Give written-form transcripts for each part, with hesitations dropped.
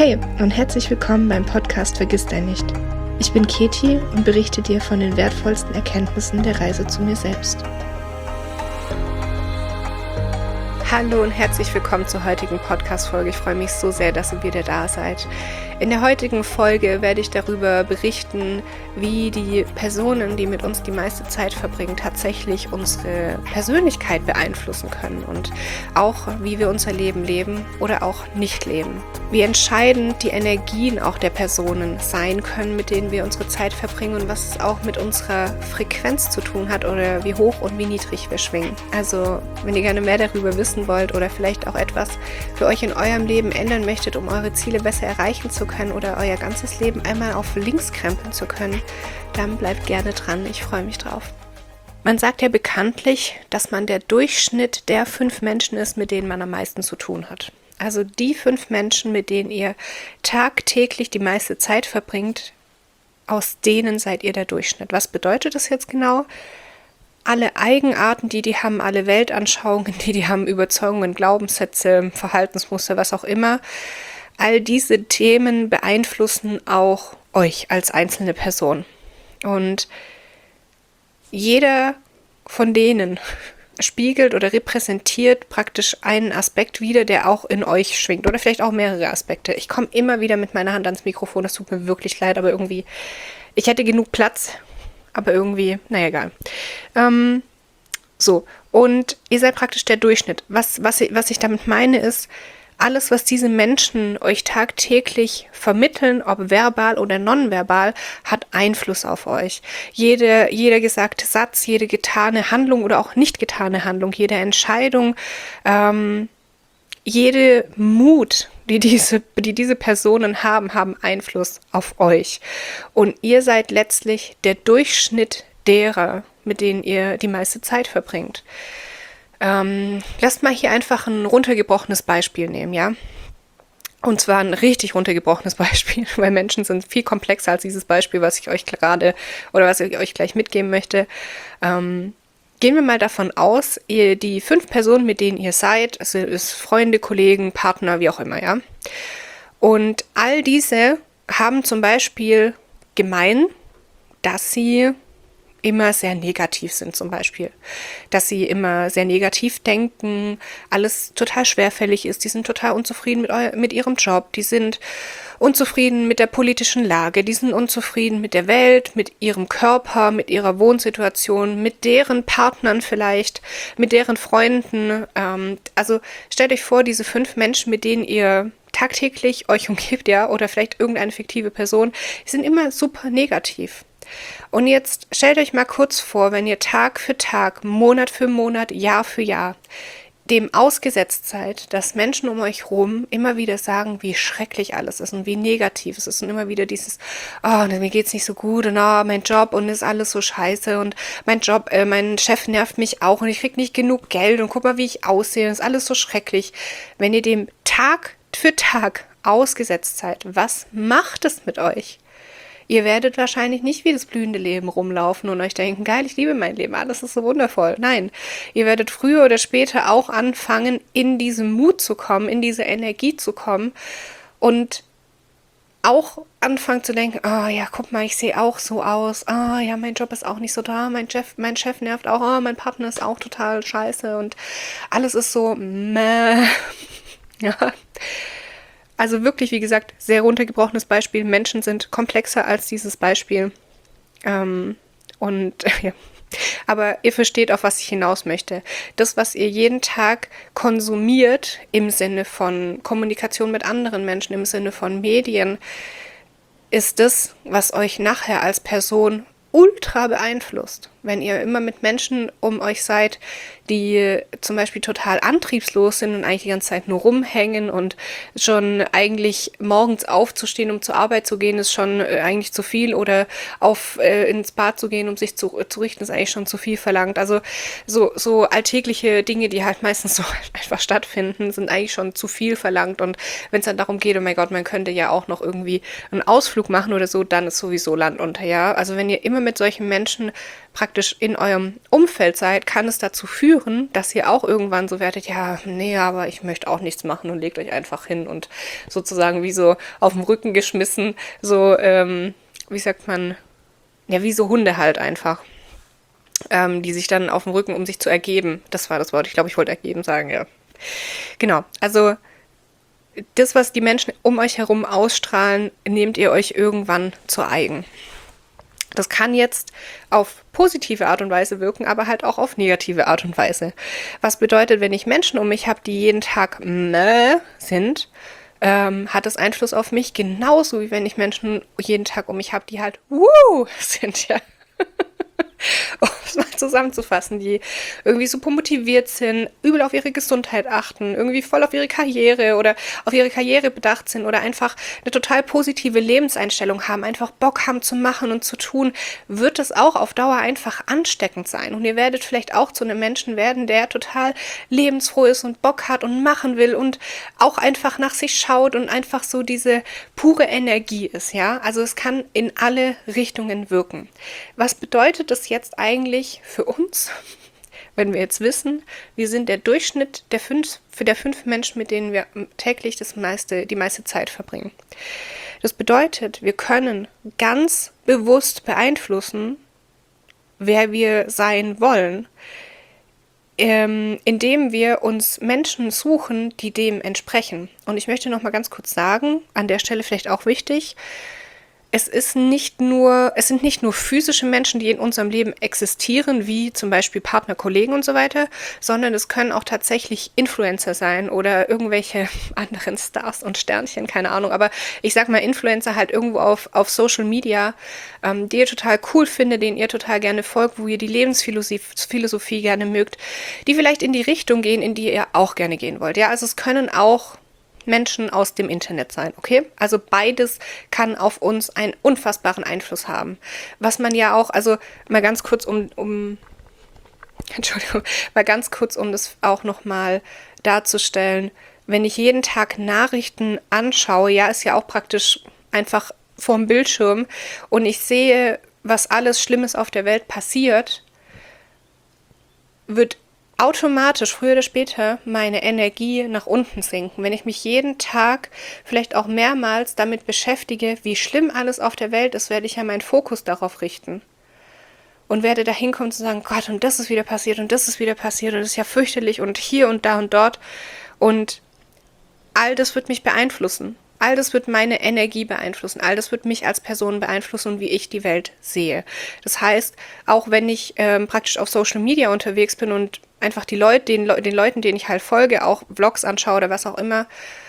Hey und herzlich willkommen beim Podcast Vergiss dein nicht. Ich bin Keti und berichte dir von den wertvollsten Erkenntnissen der Reise zu mir selbst. Hallo und herzlich willkommen zur heutigen Podcast-Folge. Ich freue mich so sehr, dass ihr wieder da seid. In der heutigen Folge werde ich darüber berichten, wie die Personen, die mit uns die meiste Zeit verbringen, tatsächlich unsere Persönlichkeit beeinflussen können und auch, wie wir unser Leben leben oder auch nicht leben. Wie entscheidend die Energien auch der Personen sein können, mit denen wir unsere Zeit verbringen und was es auch mit unserer Frequenz zu tun hat oder wie hoch und wie niedrig wir schwingen. Also, wenn ihr gerne mehr darüber wissen wollt oder vielleicht auch etwas für euch in eurem Leben ändern möchtet, um eure Ziele besser erreichen zu können oder euer ganzes Leben einmal auf links krempeln zu können, dann bleibt gerne dran. Ich freue mich drauf. Man sagt ja bekanntlich, dass man der Durchschnitt der 5 Menschen ist, mit denen man am meisten zu tun hat. Also die 5 Menschen, mit denen ihr tagtäglich die meiste Zeit verbringt, aus denen seid ihr der Durchschnitt. Was bedeutet das jetzt genau? Alle Eigenarten, die haben, alle Weltanschauungen, die haben, Überzeugungen, Glaubenssätze, Verhaltensmuster, was auch immer. All diese Themen beeinflussen auch euch als einzelne Person. Und jeder von denen spiegelt oder repräsentiert praktisch einen Aspekt wider, der auch in euch schwingt. Oder vielleicht auch mehrere Aspekte. Ich komme immer wieder mit meiner Hand ans Mikrofon, das tut mir wirklich leid, aber irgendwie, ich hätte genug Platz. Aber irgendwie, naja, egal. So, und ihr seid praktisch der Durchschnitt. Was ich damit meine ist, alles, was diese Menschen euch tagtäglich vermitteln, ob verbal oder nonverbal, hat Einfluss auf euch. Jeder gesagte Satz, jede getane Handlung oder auch nicht getane Handlung, jede Entscheidung, jede Mut, die diese Personen haben Einfluss auf euch. Und ihr seid letztlich der Durchschnitt derer, mit denen ihr die meiste Zeit verbringt. Lasst mal hier einfach ein runtergebrochenes Beispiel nehmen, ja? Und zwar ein richtig runtergebrochenes Beispiel, weil Menschen sind viel komplexer als dieses Beispiel, was ich euch gleich mitgeben möchte. Gehen wir mal davon aus, die 5 Personen, mit denen ihr seid, also ist Freunde, Kollegen, Partner, wie auch immer, ja. Und all diese haben zum Beispiel gemein, dass sie immer sehr negativ sind zum Beispiel. Dass sie immer sehr negativ denken, alles total schwerfällig ist, die sind total unzufrieden mit ihrem Job, die sind unzufrieden mit der politischen Lage, die sind unzufrieden mit der Welt, mit ihrem Körper, mit ihrer Wohnsituation, mit deren Partnern vielleicht, mit deren Freunden. Also stellt euch vor, diese 5 Menschen, mit denen ihr tagtäglich euch umgibt, ja, oder vielleicht irgendeine fiktive Person, die sind immer super negativ. Und jetzt stellt euch mal kurz vor, wenn ihr Tag für Tag, Monat für Monat, Jahr für Jahr dem ausgesetzt seid, dass Menschen um euch rum immer wieder sagen, wie schrecklich alles ist und wie negativ es ist und immer wieder dieses, oh, mir geht's nicht so gut und oh, mein Job und ist alles so scheiße und mein Chef nervt mich auch und ich krieg nicht genug Geld und guck mal, wie ich aussehe, ist alles so schrecklich. Wenn ihr dem Tag für Tag ausgesetzt seid, was macht es mit euch? Ihr werdet wahrscheinlich nicht wie das blühende Leben rumlaufen und euch denken, geil, ich liebe mein Leben, alles ist so wundervoll. Nein, ihr werdet früher oder später auch anfangen, in diesen Mut zu kommen, in diese Energie zu kommen und auch anfangen zu denken, oh ja, guck mal, ich sehe auch so aus, oh ja, mein Job ist auch nicht so da, mein Chef nervt auch, oh, mein Partner ist auch total scheiße und alles ist so meh. Ja. Also wirklich, wie gesagt, sehr runtergebrochenes Beispiel. Menschen sind komplexer als dieses Beispiel. Ja. Aber ihr versteht, auf was ich hinaus möchte. Das, was ihr jeden Tag konsumiert im Sinne von Kommunikation mit anderen Menschen, im Sinne von Medien, ist das, was euch nachher als Person ultra beeinflusst. Wenn ihr immer mit Menschen um euch seid, die zum Beispiel total antriebslos sind und eigentlich die ganze Zeit nur rumhängen und schon eigentlich morgens aufzustehen, um zur Arbeit zu gehen, ist schon eigentlich zu viel oder ins Bad zu gehen, um sich zu richten, ist eigentlich schon zu viel verlangt. Also so alltägliche Dinge, die halt meistens so einfach stattfinden, sind eigentlich schon zu viel verlangt und wenn es dann darum geht, oh mein Gott, man könnte ja auch noch irgendwie einen Ausflug machen oder so, dann ist sowieso Land unter, ja. Also wenn ihr immer mit solchen Menschen praktisch in eurem Umfeld seid, kann es dazu führen, dass ihr auch irgendwann so werdet, ja, nee, aber ich möchte auch nichts machen und legt euch einfach hin und sozusagen wie so auf den Rücken geschmissen, so, wie sagt man, ja, wie so Hunde halt einfach, die sich dann auf den Rücken, um sich zu ergeben. Das war das Wort. Ich glaube, ich wollte ergeben sagen, ja. Genau, also das, was die Menschen um euch herum ausstrahlen, nehmt ihr euch irgendwann zu eigen. Das kann jetzt auf positive Art und Weise wirken, aber halt auch auf negative Art und Weise. Was bedeutet, wenn ich Menschen um mich habe, die jeden Tag sind, hat es Einfluss auf mich, genauso wie wenn ich Menschen jeden Tag um mich habe, die halt sind, ja. Um es mal zusammenzufassen, die irgendwie super motiviert sind, übel auf ihre Gesundheit achten, irgendwie voll auf ihre Karriere oder auf ihre Karriere bedacht sind oder einfach eine total positive Lebenseinstellung haben, einfach Bock haben zu machen und zu tun, wird es auch auf Dauer einfach ansteckend sein. Und ihr werdet vielleicht auch zu einem Menschen werden, der total lebensfroh ist und Bock hat und machen will und auch einfach nach sich schaut und einfach so diese pure Energie ist, ja. Also es kann in alle Richtungen wirken. Was bedeutet das jetzt eigentlich für uns, wenn wir jetzt wissen, wir sind der Durchschnitt der fünf Menschen, mit denen wir täglich die meiste Zeit verbringen? Das bedeutet, wir können ganz bewusst beeinflussen, wer wir sein wollen, indem wir uns Menschen suchen, die dem entsprechen. Und ich möchte noch mal ganz kurz sagen, an der Stelle vielleicht auch wichtig, es sind nicht nur physische Menschen, die in unserem Leben existieren, wie zum Beispiel Partner, Kollegen und so weiter, sondern es können auch tatsächlich Influencer sein oder irgendwelche anderen Stars und Sternchen, keine Ahnung. Aber ich sag mal Influencer halt irgendwo auf Social Media, die ihr total cool findet, denen ihr total gerne folgt, wo ihr die Lebensphilosophie gerne mögt, die vielleicht in die Richtung gehen, in die ihr auch gerne gehen wollt. Ja, also es können auch Menschen aus dem Internet sein, okay? Also beides kann auf uns einen unfassbaren Einfluss haben. Was man ja auch, also mal ganz kurz mal ganz kurz, um das auch nochmal darzustellen, wenn ich jeden Tag Nachrichten anschaue, ja, ist ja auch praktisch einfach vorm Bildschirm und ich sehe, was alles Schlimmes auf der Welt passiert, wird automatisch, früher oder später, meine Energie nach unten sinken. Wenn ich mich jeden Tag, vielleicht auch mehrmals damit beschäftige, wie schlimm alles auf der Welt ist, werde ich ja meinen Fokus darauf richten. Und werde da hinkommen zu sagen, Gott, und das ist wieder passiert und das ist wieder passiert und das ist ja fürchterlich und hier und da und dort. Und all das wird mich beeinflussen. All das wird meine Energie beeinflussen. All das wird mich als Person beeinflussen und wie ich die Welt sehe. Das heißt, auch wenn ich praktisch auf Social Media unterwegs bin und einfach den Leuten, denen ich halt folge, auch Vlogs anschaue oder was auch immer,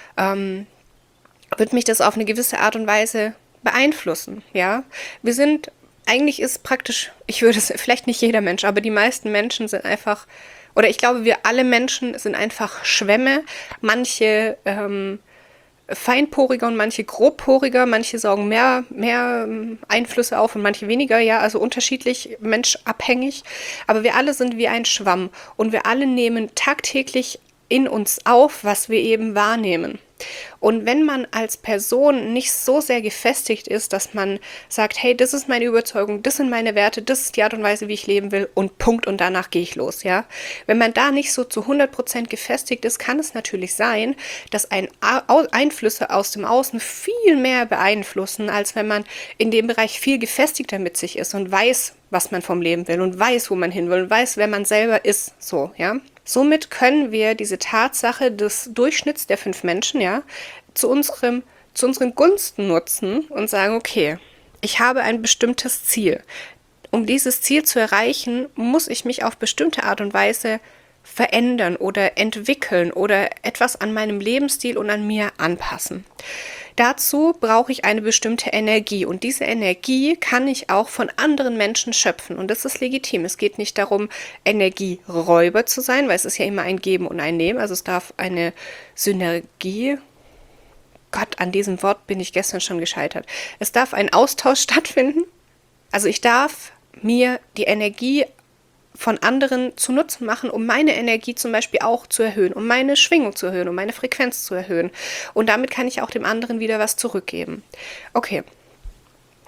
wird mich das auf eine gewisse Art und Weise beeinflussen. Ja, eigentlich ist praktisch, ich würde es, vielleicht nicht jeder Mensch, aber die meisten Menschen sind einfach, oder ich glaube, wir alle Menschen sind einfach Schwämme. Manche feinporiger und manche grobporiger, manche saugen mehr Einflüsse auf und manche weniger, ja, also unterschiedlich, menschabhängig, aber wir alle sind wie ein Schwamm und wir alle nehmen tagtäglich in uns auf, was wir eben wahrnehmen. Und wenn man als Person nicht so sehr gefestigt ist, dass man sagt, hey, das ist meine Überzeugung, das sind meine Werte, das ist die Art und Weise, wie ich leben will und Punkt und danach gehe ich los, ja. Wenn man da nicht so zu 100% gefestigt ist, kann es natürlich sein, dass Einflüsse aus dem Außen viel mehr beeinflussen, als wenn man in dem Bereich viel gefestigter mit sich ist und weiß, was man vom Leben will und weiß, wo man hin will und weiß, wer man selber ist, so, ja. Somit können wir diese Tatsache des Durchschnitts der 5 Menschen, ja, zu unseren Gunsten nutzen und sagen, okay, ich habe ein bestimmtes Ziel. Um dieses Ziel zu erreichen, muss ich mich auf bestimmte Art und Weise verändern oder entwickeln oder etwas an meinem Lebensstil und an mir anpassen. Dazu brauche ich eine bestimmte Energie und diese Energie kann ich auch von anderen Menschen schöpfen und das ist legitim. Es geht nicht darum, Energieräuber zu sein, weil es ist ja immer ein Geben und ein Nehmen, also es darf eine Synergie, Gott, an diesem Wort bin ich gestern schon gescheitert. Es darf ein Austausch stattfinden, also ich darf mir die Energie von anderen zu Nutzen machen, um meine Energie zum Beispiel auch zu erhöhen, um meine Schwingung zu erhöhen, um meine Frequenz zu erhöhen. Und damit kann ich auch dem anderen wieder was zurückgeben. Okay.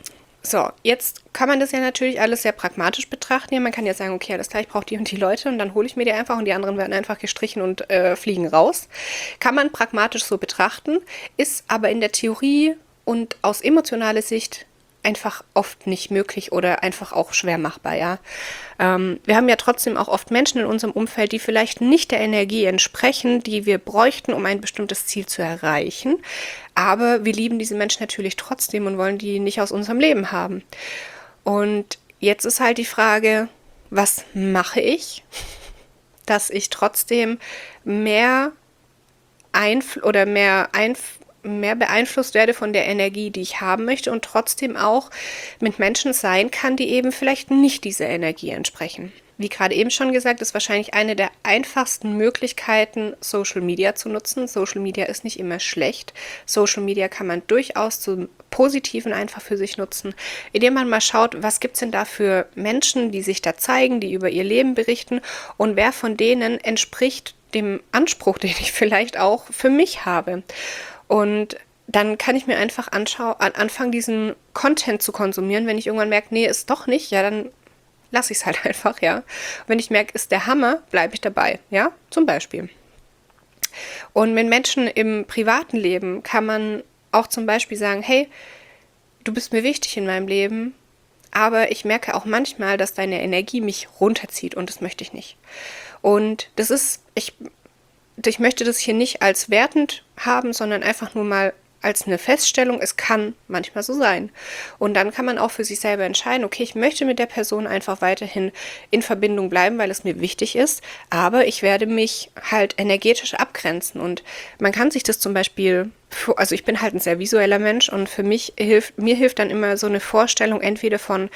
So, jetzt kann man das ja natürlich alles sehr pragmatisch betrachten. Ja, man kann ja sagen, okay, alles klar, ich brauche die und die Leute und dann hole ich mir die einfach und die anderen werden einfach gestrichen und fliegen raus. Kann man pragmatisch so betrachten, ist aber in der Theorie und aus emotionaler Sicht einfach oft nicht möglich oder einfach auch schwer machbar, ja. Wir haben ja trotzdem auch oft Menschen in unserem Umfeld, die vielleicht nicht der Energie entsprechen, die wir bräuchten, um ein bestimmtes Ziel zu erreichen. Aber wir lieben diese Menschen natürlich trotzdem und wollen die nicht aus unserem Leben haben. Und jetzt ist halt die Frage, was mache ich, dass ich trotzdem mehr mehr beeinflusst werde von der Energie, die ich haben möchte und trotzdem auch mit Menschen sein kann, die eben vielleicht nicht dieser Energie entsprechen. Wie gerade eben schon gesagt, ist wahrscheinlich eine der einfachsten Möglichkeiten, Social Media zu nutzen. Social Media ist nicht immer schlecht. Social Media kann man durchaus zum Positiven einfach für sich nutzen, indem man mal schaut, was gibt es denn da für Menschen, die sich da zeigen, die über ihr Leben berichten und wer von denen entspricht dem Anspruch, den ich vielleicht auch für mich habe. Und dann kann ich mir einfach anfangen, diesen Content zu konsumieren. Wenn ich irgendwann merke, nee, ist doch nicht, ja, dann lasse ich es halt einfach, ja. Wenn ich merke, ist der Hammer, bleibe ich dabei, ja, zum Beispiel. Und mit Menschen im privaten Leben kann man auch zum Beispiel sagen, hey, du bist mir wichtig in meinem Leben, aber ich merke auch manchmal, dass deine Energie mich runterzieht und das möchte ich nicht. Und das ist, ich möchte das hier nicht als wertend haben, sondern einfach nur mal als eine Feststellung, es kann manchmal so sein. Und dann kann man auch für sich selber entscheiden, okay, ich möchte mit der Person einfach weiterhin in Verbindung bleiben, weil es mir wichtig ist, aber ich werde mich halt energetisch abgrenzen. Und man kann sich das zum Beispiel, also ich bin halt ein sehr visueller Mensch und mir hilft dann immer so eine Vorstellung entweder von,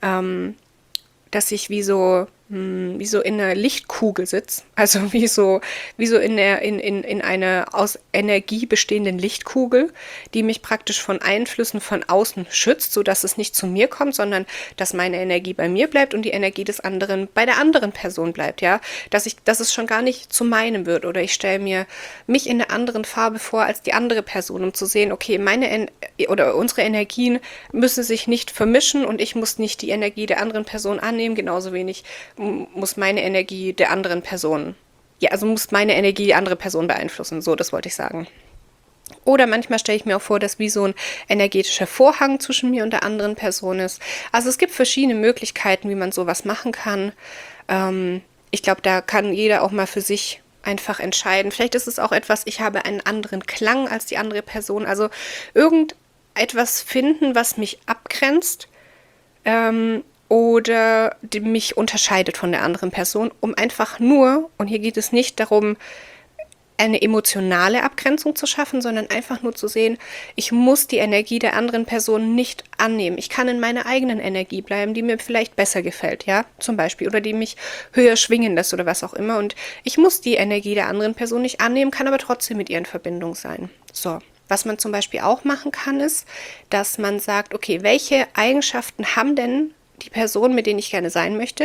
dass ich wie so in einer Lichtkugel sitze, also wie so in einer aus Energie bestehenden Lichtkugel, die mich praktisch von Einflüssen von außen schützt, sodass es nicht zu mir kommt, sondern dass meine Energie bei mir bleibt und die Energie des anderen bei der anderen Person bleibt, ja, dass es schon gar nicht zu meinem wird oder ich stelle mir mich in einer anderen Farbe vor als die andere Person, um zu sehen, okay, oder unsere Energien müssen sich nicht vermischen und ich muss nicht die Energie der anderen Person annehmen, genauso wenig muss meine Energie der anderen Person, ja, also muss meine Energie die andere Person beeinflussen, so, das wollte ich sagen. Oder manchmal stelle ich mir auch vor, dass wie so ein energetischer Vorhang zwischen mir und der anderen Person ist. Also es gibt verschiedene Möglichkeiten, wie man sowas machen kann. Ich glaube, da kann jeder auch mal für sich einfach entscheiden. Vielleicht ist es auch etwas, ich habe einen anderen Klang als die andere Person. Also irgendetwas finden, was mich abgrenzt, oder die mich unterscheidet von der anderen Person, um einfach nur, und hier geht es nicht darum, eine emotionale Abgrenzung zu schaffen, sondern einfach nur zu sehen, ich muss die Energie der anderen Person nicht annehmen. Ich kann in meiner eigenen Energie bleiben, die mir vielleicht besser gefällt, ja, zum Beispiel, oder die mich höher schwingen lässt oder was auch immer. Und ich muss die Energie der anderen Person nicht annehmen, kann aber trotzdem mit ihr in Verbindung sein. So. Was man zum Beispiel auch machen kann, ist, dass man sagt, okay, welche Eigenschaften haben denn die Personen, mit denen ich gerne sein möchte,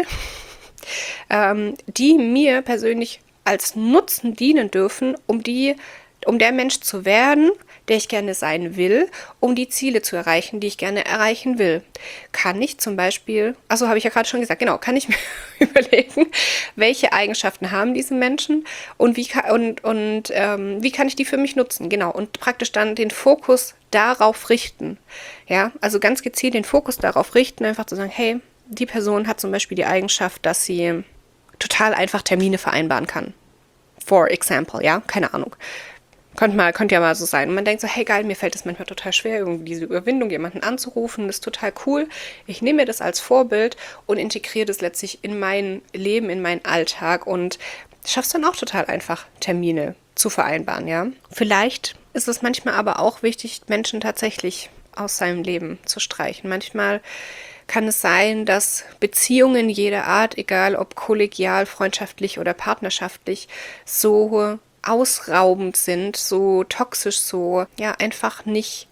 die mir persönlich als Nutzen dienen dürfen, um der Mensch zu werden, der ich gerne sein will, um die Ziele zu erreichen, die ich gerne erreichen will. Kann ich zum Beispiel, also habe ich ja gerade schon gesagt, genau, kann ich mir überlegen, welche Eigenschaften haben diese Menschen und wie kann ich die für mich nutzen, genau, und praktisch dann den Fokus darauf richten, ja, also ganz gezielt den Fokus darauf richten, einfach zu sagen, hey, die Person hat zum Beispiel die Eigenschaft, dass sie total einfach Termine vereinbaren kann. For example, ja, keine Ahnung. Könnte ja mal so sein. Und man denkt so, hey geil, mir fällt es manchmal total schwer, irgendwie diese Überwindung, jemanden anzurufen, das ist total cool. Ich nehme mir das als Vorbild und integriere das letztlich in mein Leben, in meinen Alltag und schaffst dann auch total einfach, Termine zu vereinbaren, ja. Vielleicht ist es manchmal aber auch wichtig, Menschen tatsächlich aus seinem Leben zu streichen. Manchmal kann es sein, dass Beziehungen jeder Art, egal ob kollegial, freundschaftlich oder partnerschaftlich, so ausraubend sind, so toxisch, so ja einfach nicht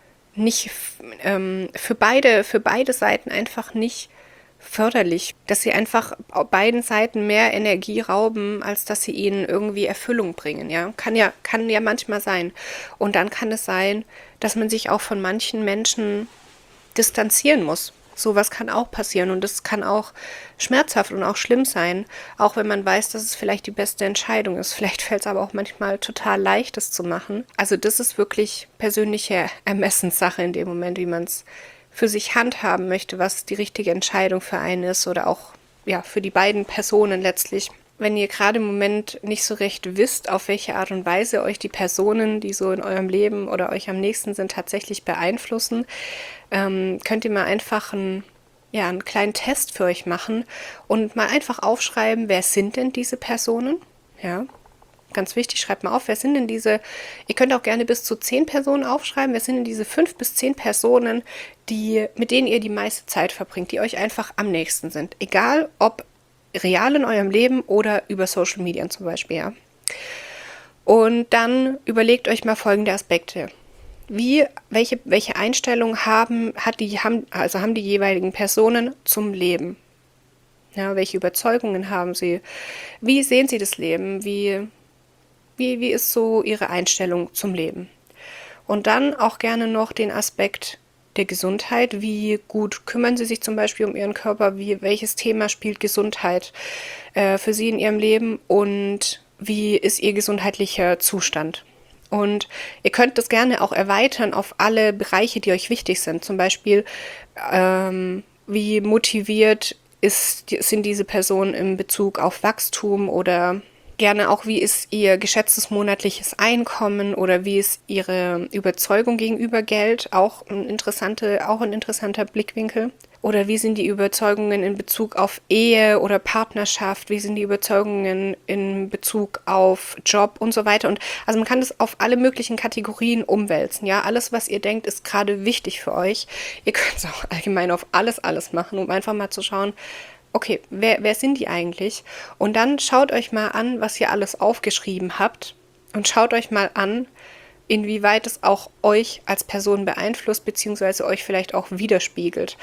für beide Seiten einfach nicht förderlich, dass sie einfach auf beiden Seiten mehr Energie rauben, als dass sie ihnen irgendwie Erfüllung bringen, ja. Kann ja manchmal sein. Und dann kann es sein, dass man sich auch von manchen Menschen distanzieren muss. Sowas kann auch passieren und das kann auch schmerzhaft und auch schlimm sein, auch wenn man weiß, dass es vielleicht die beste Entscheidung ist. Vielleicht fällt es aber auch manchmal total leicht, das zu machen. Also das ist wirklich persönliche Ermessenssache in dem Moment, wie man es für sich handhaben möchte, was die richtige Entscheidung für einen ist oder auch ja für die beiden Personen letztlich. Wenn ihr gerade im Moment nicht so recht wisst, auf welche Art und Weise euch die Personen, die so in eurem Leben oder euch am nächsten sind, tatsächlich beeinflussen, könnt ihr mal einfach einen kleinen Test für euch machen und mal einfach aufschreiben, wer sind denn diese Personen? Ja, ganz wichtig, schreibt mal auf, wer sind denn diese, ihr könnt auch gerne bis zu 10 Personen aufschreiben, wer sind denn diese 5 bis 10 Personen, mit denen ihr die meiste Zeit verbringt, die euch einfach am nächsten sind. Egal, ob real in eurem Leben oder über Social Media zum Beispiel, ja. Und dann überlegt euch mal folgende Aspekte. Welche Einstellung haben die jeweiligen Personen zum Leben? Ja, welche Überzeugungen haben sie? Wie sehen sie das Leben? Wie ist so ihre Einstellung zum Leben? Und dann auch gerne noch den Aspekt der Gesundheit. Wie gut kümmern sie sich zum Beispiel um ihren Körper? Welches Thema spielt Gesundheit für sie in ihrem Leben? Und wie ist ihr gesundheitlicher Zustand? Und ihr könnt das gerne auch erweitern auf alle Bereiche, die euch wichtig sind. Zum Beispiel, wie motiviert sind diese Personen in Bezug auf Wachstum oder gerne auch, wie ist ihr geschätztes monatliches Einkommen oder wie ist ihre Überzeugung gegenüber Geld, auch ein interessanter Blickwinkel. Oder wie sind die Überzeugungen in Bezug auf Ehe oder Partnerschaft, wie sind die Überzeugungen in Bezug auf Job und so weiter. Und also man kann das auf alle möglichen Kategorien umwälzen. Ja, alles, was ihr denkt, ist gerade wichtig für euch. Ihr könnt es auch allgemein auf alles machen, um einfach mal zu schauen, okay, wer sind die eigentlich? Und dann schaut euch mal an, was ihr alles aufgeschrieben habt und schaut euch mal an, inwieweit es auch euch als Person beeinflusst, beziehungsweise euch vielleicht auch widerspiegelt.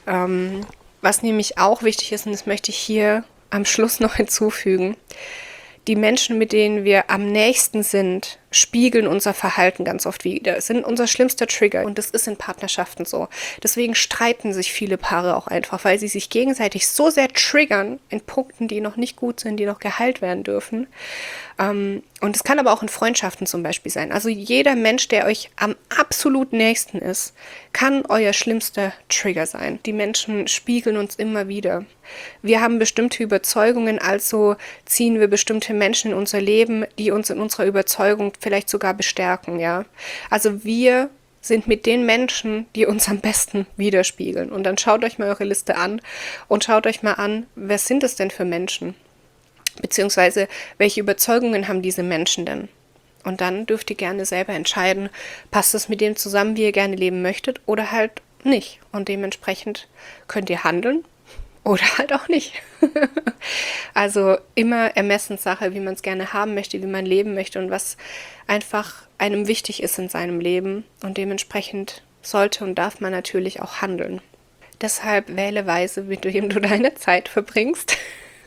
Was nämlich auch wichtig ist, und das möchte ich hier am Schluss noch hinzufügen, die Menschen, mit denen wir am nächsten sind, spiegeln unser Verhalten ganz oft wieder. Es sind unser schlimmster Trigger und das ist in Partnerschaften so. Deswegen streiten sich viele Paare auch einfach, weil sie sich gegenseitig so sehr triggern in Punkten, die noch nicht gut sind, die noch geheilt werden dürfen. Und es kann aber auch in Freundschaften zum Beispiel sein. Also jeder Mensch, der euch am absolut nächsten ist, kann euer schlimmster Trigger sein. Die Menschen spiegeln uns immer wieder. Wir haben bestimmte Überzeugungen, also ziehen wir bestimmte Menschen in unser Leben, die uns in unserer Überzeugung vielleicht sogar bestärken, ja. Also wir sind mit den Menschen, die uns am besten widerspiegeln. Und dann schaut euch mal eure Liste an und schaut euch mal an, wer sind es denn für Menschen? Beziehungsweise, welche Überzeugungen haben diese Menschen denn? Und dann dürft ihr gerne selber entscheiden, passt es mit dem zusammen, wie ihr gerne leben möchtet oder halt nicht. Und dementsprechend könnt ihr handeln oder halt auch nicht. Also immer Ermessenssache, wie man es gerne haben möchte, wie man leben möchte und was einfach einem wichtig ist in seinem Leben. Und dementsprechend sollte und darf man natürlich auch handeln. Deshalb wähle weise, mit wem du deine Zeit verbringst.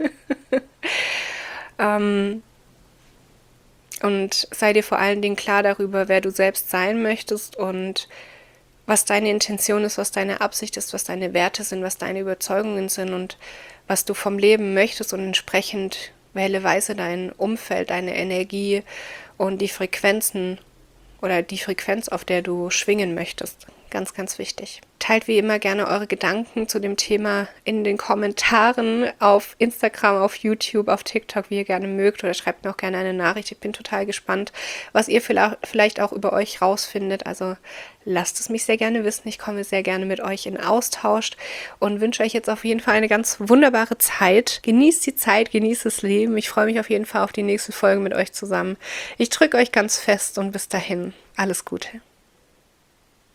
Und sei dir vor allen Dingen klar darüber, wer du selbst sein möchtest und was deine Intention ist, was deine Absicht ist, was deine Werte sind, was deine Überzeugungen sind und was du vom Leben möchtest und entsprechend wähle weise dein Umfeld, deine Energie und die Frequenzen oder die Frequenz, auf der du schwingen möchtest. Ganz, ganz wichtig. Teilt wie immer gerne eure Gedanken zu dem Thema in den Kommentaren auf Instagram, auf YouTube, auf TikTok, wie ihr gerne mögt, oder schreibt mir auch gerne eine Nachricht. Ich bin total gespannt, was ihr vielleicht auch über euch rausfindet. Also lasst es mich sehr gerne wissen. Ich komme sehr gerne mit euch in Austausch und wünsche euch jetzt auf jeden Fall eine ganz wunderbare Zeit. Genießt die Zeit, genießt das Leben. Ich freue mich auf jeden Fall auf die nächste Folge mit euch zusammen. Ich drücke euch ganz fest und bis dahin alles Gute.